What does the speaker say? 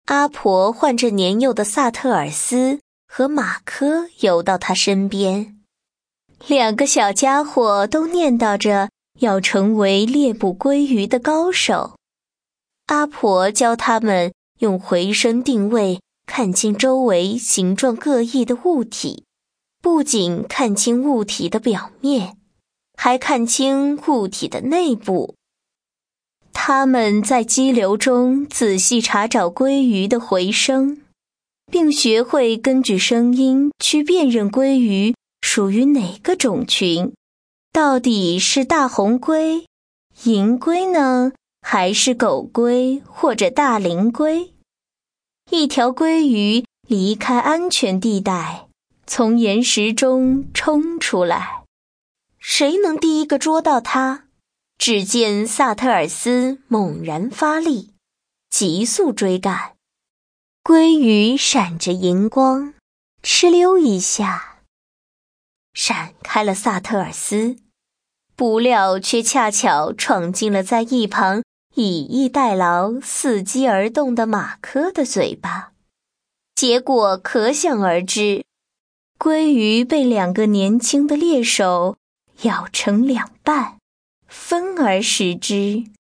阿婆唤着年幼的萨特尔斯和马科游到他身边，两个小家伙都念叨着要成为猎捕鲑鱼的高手。阿婆教他们用回声定位看清周围形状各异的物体，不仅看清物体的表面，还看清物体的内部。他们在激流中仔细查找鲑鱼的回声，并学会根据声音去辨认鲑鱼属于哪个种群，到底是大红鲑、银鲑呢，还是狗鲑或者大鳞鲑？一条鲑鱼离开安全地带，从岩石中冲出来，谁能第一个捉到它？只见萨特尔斯猛然发力，急速追赶。鲑鱼闪着银光，哧溜一下闪开了萨特尔斯，不料却恰巧闯进了在一旁以逸待劳、伺机而动的马科的嘴巴。结果可想而知，鲑鱼被两个年轻的猎手咬成两半，分而食之。